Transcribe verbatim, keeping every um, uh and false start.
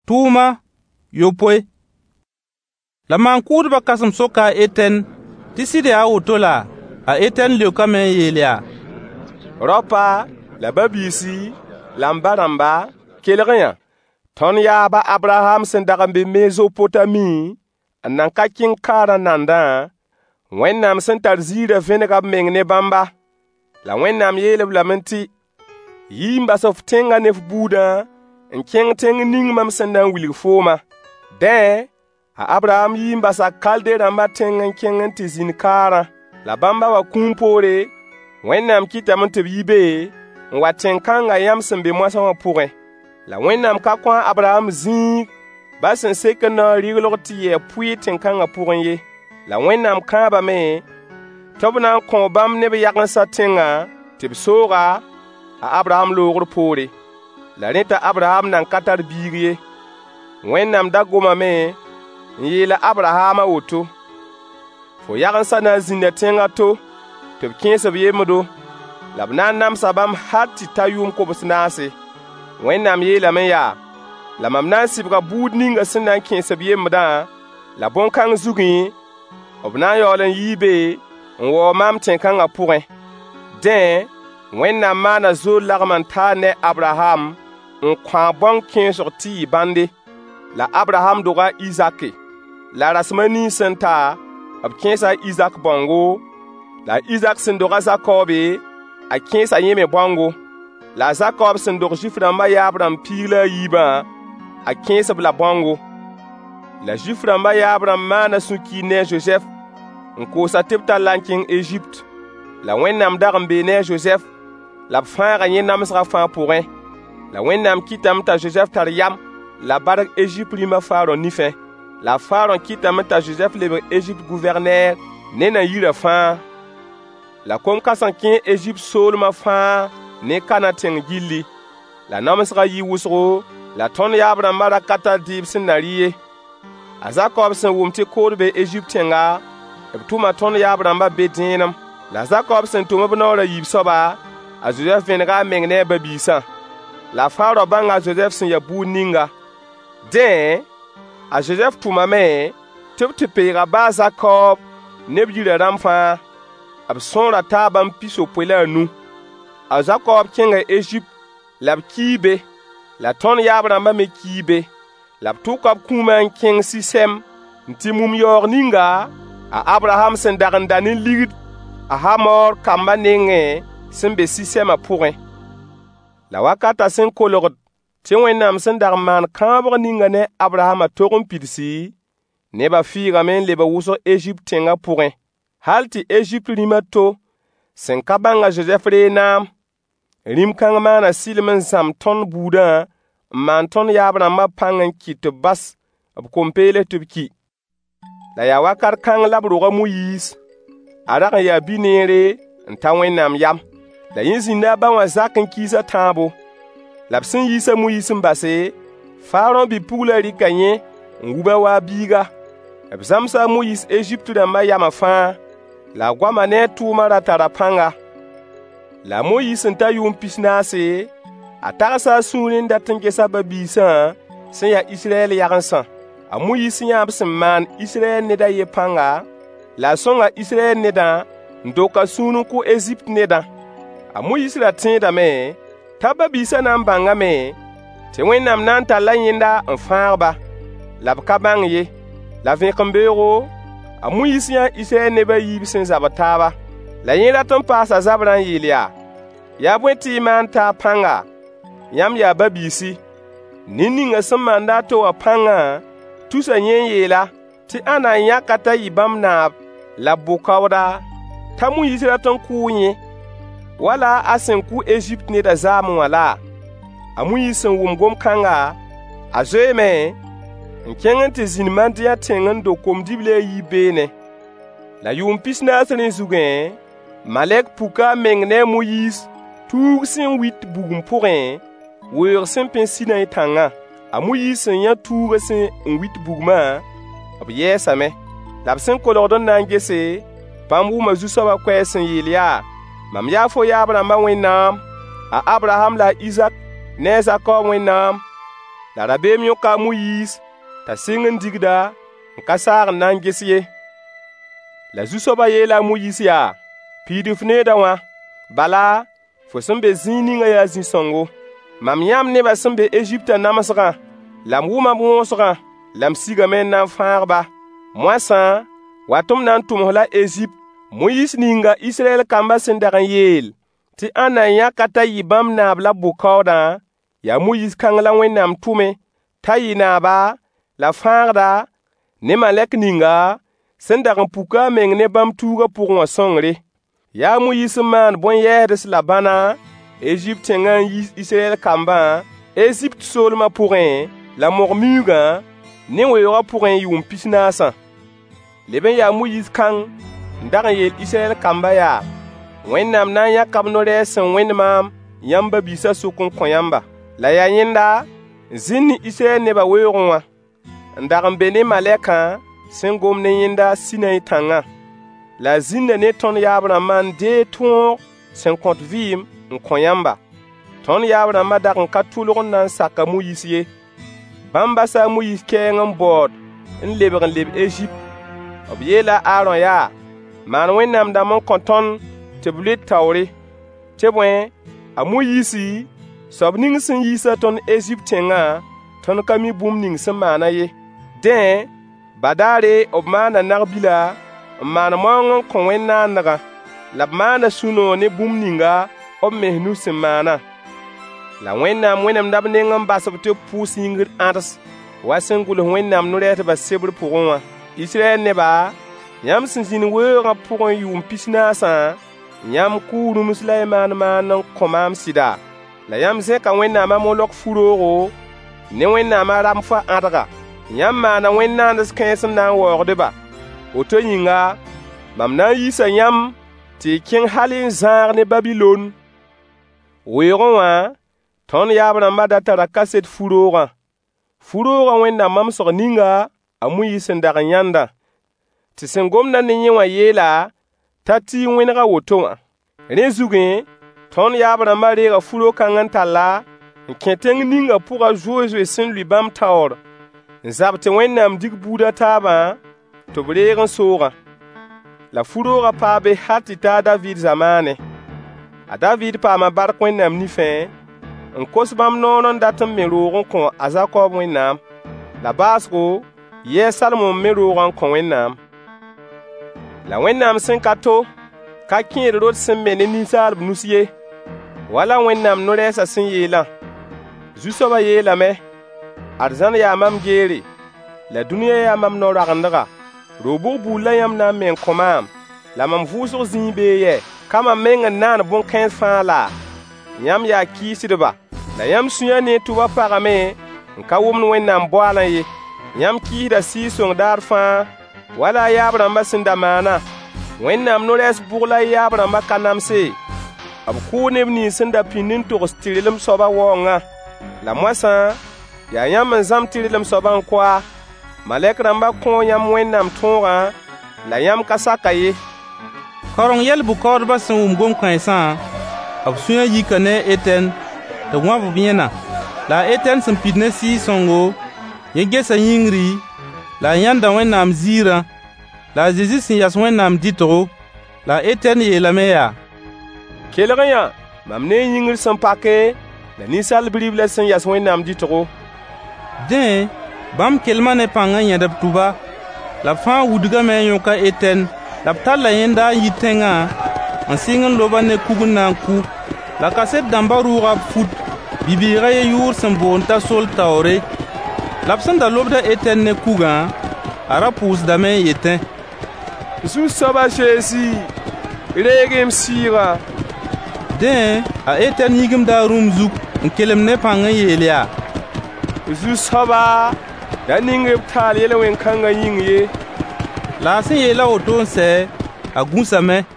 Tuma yopoe. La mankuudba kasem soka a Eten tɩ sɩd yaa woto la a Eten leokame n yeel yaa: Ropa la babiisi la m ba rãmba kelg yã. Tõnd yaaba Abraham sẽn dag n be Mesopotami n nan ka kẽng kaarã nandã, Wẽnnaam sẽn tar ziirã vẽnega b meng ne bãmba. La Wẽnnaam yeel-b lame tɩ: Yi n bas f tẽngã ne f buudã n kẽng tẽng ning mam sẽn na n wilg fooma. Dẽ, a Abraham yi n basa Kalde rãmbã tẽng n kẽng n tɩ zĩnd kaarã. La bãmba wa kũum poore, Wẽnnaam kɩtame tɩ b yi be n wa tẽn-kãngã yãmb sẽn be moasã wã pʋgẽ. La Wẽnnaam ka kõ a Abraham zĩig ba sẽn sek n naoog rɩglg tɩ yɛ pʋɩ tẽn-kãngã pʋgẽ ye. La Wẽnnaam kãabame tɩ b na n kõ bãmb ne b yagensã tẽngã tɩ b sooga a Abraham loogr poore. La rẽ t'a Abraham nan ka tar biig ye. Wẽnnaam da gomame n yeel a Abraham a woto: Fo yagensã na n zĩnda tẽngã to tɩ b kẽes b yemdo, la b na n namsa bãmb hal tɩ ta yʋʋm kobs naase. Wẽnnaam yeelame yaa: La mam na n sɩbga buud ninga sẽn na n kẽes b yemdã, la bõn-kãng zugẽ b na n yaool n yii be n wao maam tẽn-kãngã pʋgẽ. Dẽ, Wẽnnaam maana zoor lagm n taa ne Abraham n kõ bõn-kẽesg tɩ yɩ bãnde. La Abraham doga Izake. La rasmã nins sẽn ta, b kẽesa Izak bõngo. La Izak sẽn doga Zakobe, a kẽesa yẽ me bõngo. La Zakob sẽn dog Zʋɩf-rãmbã yaab rãmb piig la a yiibã, a kẽes-b la bõngo. La Zʋɩf-rãmbã yaab rãmb maana sũ-kiir ne a Zozɛf n koosa tɩ b tar la n kẽng Ezipt. La Wẽnnaam dag n bee ne a Zozɛf, la b fãaga yẽ namsgã fãa pʋgẽ. La Wẽnnaam kɩtame t'a Zozɛf tar yam la barg Ezipt rĩmã Faaron nifẽ. La Faaron kɩtame t'a Zozɛf lebg Ezipt guvɛrneer ne na yirã fãa. La kom-kãseng kẽ Ezipt soolmã fãa ne kana tẽng gilli. La namsgã yɩ wʋsgo, la tõnd yaab rãmbã ra ka tar dɩɩb sẽn na rɩ ye. A Zakob sẽn wʋm tɩ kood be Ezipt tẽnga, b tʋma tõnd yaab rãmbã be dẽenem. La Zakob sẽn tʋm b naoorã yiib soaba, a Zozɛf vẽnega a meng ne a babiisã. La Faaro bãnga a Zozɛf sẽn ya buud ninga. Dẽ, a Zozɛf tʋmame tɩ b tɩ peega baa Zakob ne b yirã rãmb fãa. B sõora taa bãmb pisopoe la a nu. A Zakob kẽnga Ezipt la b kii be, la tõnd yaab rãmbã me kii be. La b tʋka b kũumã n kẽng Sisɛm n tɩ mum yaoog ninga a Abraham sẽn dag n da ne ligd a Hamor kambã nengẽ sẽn be Sisɛmã pʋgẽ. La wakatã sẽn kolgd tɩ Wẽnnaam sẽn dag n maan kãabg ninga ne Abrahama tog n pidsi, nebã fɩɩgame n leb wʋsg Ezipt tẽngã pʋgẽ, hal tɩ Ezipt rĩmã to sẽn ka bãng a Zozɛf ree naam. Rĩm-kãng maana sɩlem n zãm tõnd buudã n maan tõnd yaab rãmbã pãng n kɩt tɩ b bas b kom-peelẽ tɩ b ki. La yaa wakat kãng la b roga Moyiis. A rag n yaa bi-neere n ta Wẽnnaam yam. La yẽ zĩnda a ba wã zak n kiisa tãabo. La b sẽn yiisa Moyiis n base, Faaron bi-pugla rɩka yẽ n wub a waa biiga. B zãmsa Moyiis Ezipt rãmbã yamã fãa, la a goama ne a tʋʋmã ra tara pãnga. La Moyiis n ta yʋʋm pis-naase, a tagsa a sũurẽ n dat n ges a babiisã sẽn ya Israyɛl yagensã. A Moyiis yãab sẽn maan Israyɛl ned a yen pãnga, la a sõnga Israyɛl nedã n dok a sũur n kʋ Ezipt nedã. A Moyiis ra tẽedame t'a babiisã na n bãngame tɩ Wẽnnaam na n tar la yẽnda n fãag-ba, la b ka bãng ye. La vẽkembeoogo, a Moyiis yã Israyɛl nebã yiib sẽn zabd taaba. La yẽ rat n paasa zabrã n yeel yaa: Yaa bõe tɩ y maan taa pãnga? Yãmb yaa babiisi. Nin ninga sẽn maanda a to wã pãngã tusa yẽ n yeela tɩ ãna n yãka t'a yɩ bãmb naab la bʋ-kaooda, t'a Moyiis rat n kʋʋ yẽ, wala a sẽn kʋ Ezipt neda zaamẽ wã la? A Moyiis sẽn wʋm gom-kãnga, a zoeeme n kẽng n tɩ zĩnd Madiyã tẽng n do kom-dibli a yiib beene. La yʋʋm pis-naas rẽ zugẽ, malɛk puka a meng ne a Moyiis tuug sẽn wit bugum pʋgẽ, weoog sẽn pẽ Sinai tãngã. A Moyiis sẽn yã tuugã sẽn n wit bugmã, b yɛɛsame. La b sẽn kolgd n na n gese, bãmb wʋma zu-soabã koɛɛs n yeel yaa: Mam yaa fo yaab rãmbã Wẽnnaam, a Abraham la a Izak ne a Zakob Wẽnnaam. La rabeem yõka a Moyiis t'a sɩng n digda n ka saag n na n ges ye. La Zu-soabã yeela a Moyiis yaa: piid f needã wã, bala fo sẽn be zĩig ninga yaa zĩ-sõngo. Mam yãmb nebã sẽn be Eziptã namsgã, la m wʋma b wõosgã, la m sigame n na n fãag-ba. Moasã, wat m na n tʋms la Ezipt. Moyiis ninga Israyɛl kambã sẽn dag n yeel tɩ ãnna n yãka t'a yɩ bãmb naab la bʋ-kaoodã, yaa Moyiis kãng la Wẽnnaam tʋme t'a yɩ naaba la fãagda ne malɛk ninga sẽn dag n puka a meng ne bãmb tuugã pʋgẽ wã sõngre. Yaa Moyiis n maan bõn-yɛɛds la bãna Ezipt tẽngã n yiis Israyɛl kambã Ezipt soolmã pʋgẽ la mog-miugã ne weoogã pʋgẽ n yʋʋm pis-naasã. Leb n yaa Moyiis kãng n dag n yeel Israyɛl kambã yaa: Wẽnnaam na n yãka b no-rɛɛs sẽn wẽnd maam yãmb ba-biisã sʋk n kõ yãmba. La yaa yẽnda n zĩnd ne Israyɛl nebã weoogẽ wã n dag n be ne malɛkã sẽn gom ne yẽnda Sinai tãngã. La a zĩnda ne tõnd yaab-rãmbã n dee tõog sẽn kõt vɩɩm n kõ yãmba. Tõnd yaab-rãmbã dag n ka tʋlg n na n sak a Moyiis ye. Bãmb basa a Moyiis kɛɛng n baood n lebg n leb Ezipt. B yeela a Aaron yaa: maan Wẽnnaam dãmb n kõ tõnd tɩ b led taoore. Tɩ bõe, a Moyiisi, soab ning sẽn yiisa tõnd Ezipt tẽngã, tõnd ka mi bũmb ning sẽn maana ye. Dẽ, badaare b maanda nag-bila n maan maoong n kõ wẽn-naandgã, la b maanda sũ-noog ne bũmb ninga b mes nus sẽn maana. La Wẽnnaam wẽnemda b neng n bas-b tɩ b pʋʋs yĩngr ãds wa sẽn gʋls Wẽnnaam no-rɛɛsdbã sebr pʋgẽ wã. Israyɛl nebã, yãmb sẽn zĩnd weoogã pʋgẽ n yʋʋm pis-naasã, yãmb kʋʋ rũms la y maan maan n kõ maam sɩda. La yãmb zẽka Wẽnnaamã molok fu-roogo ne Wẽnnaamã ramfã ãdga. Yãmb maana wẽn-naands kãens n na n waoogd-ba. Woto yĩnga, mam na n yiisa yãmb tɩ y kẽng hal n zãag ne Babilon. Weoogẽ wã, tõnd yaab-rãmbã da tara kaset fu-roogã. Fu-roogã Wẽnnaam mamsg ninga a Moyiis sẽn dag n yãndã, tɩ sẽn gomda ne yẽ wã yeela t'a tɩ y wẽnega woto wã. Rẽ zugẽ, tõnd yaab-rãmbã reega fu-roog-kãng n talla n kẽ tẽng ninga pʋga zoe-zoe sẽn lʋɩ bãmb taoor, n zab tɩ Wẽnnaam dig buudã taabã tɩ b reeg n soogã. La fu-roogã paa be hal tɩ ta a Daviid zamaane. A Daviid paama bark Wẽnnaam nifẽ n kos bãmb noor n dat n me roog n kõ a Zakob Wẽnnaam. La baasgo, yɛɛ Salmon me roogã n kõ Wẽnnaam. La Wẽnnaam sẽn ka to, ka kẽed rot sẽn me ne ninsaalb nus ye, wala Wẽnnaam no-rɛɛsã sẽn yeelã. Zu-soabã yeelame: arzãn yaa mam geere, la dũniyã yaa mam no-ragendga. Roog-bʋg buud la yãmb na n me n kõ maam, la mam vʋʋsg zĩig bee yɛ. Ka mam meng n naan bõn-kãens fãa la? Yãmb yaa kiisdba, la yãmb sũyã ne tʋba pagame n ka wʋmd Wẽnnaam boaalã ye. Yãmb kiisda Sɩɩg-sõng daar fãa, wala a yaab-rãmbã sẽn da maana. Wẽnnaam no-rɛɛs bʋg la yaab-rãmbã ka namse. B kʋʋ neb nins sẽn da pĩnd n togs tɩrlem soabã waoongã. La moasã, yaa yãmb n zãmb tɩrlem soabã n kɔa. Malɛk rãmbã kõo yãmb Wẽnnaam tõogã, la yãmb ka saka ye. Kaoreng yɛl bʋ-kaoodbã sẽn wʋm gom-kãensã, b sũyã yika ne Etɛn tɩ wãb b yẽna. La a Etɛn sẽn pid ne Sɩɩg-sõngo, yẽ gesa yĩngri, la a yãnda Wẽnnaam ziirã, la a Zezi sẽn yas Wẽnnaam dɩtgo. La a Etɛn yeelame yaa: kelg-yã, mam ne yĩngr sẽn pake, la ninsal bi-ribla sẽn yas Wẽnnaam dɩtgo. Dẽ, bãmb kelma ne pãng n yẽd b tʋba, la b fãa wudgame n yõka Etɛn, la b talla yẽnda n yi tẽngã n sɩng n loba ne kug n na n ku. La kaset dãmbã rʋʋga b fut bi-bɩɩgã ye yʋʋr sẽn boond t'a sol taoore. La b sẽn da lobda Etɛn ne kugã, a ra pʋʋsdame n yetẽ: Zu-soabã Zeezi, reeg-y-m Sɩɩgã. Dẽ, a Etɛn yĩgimda a rũm zug n kelem ne pãng n yeel yaa: Zu-soaba, da ning b taal yel-wẽn-kãngã yĩng ye. La a sẽn yeela woto n sɛ, a gũsame.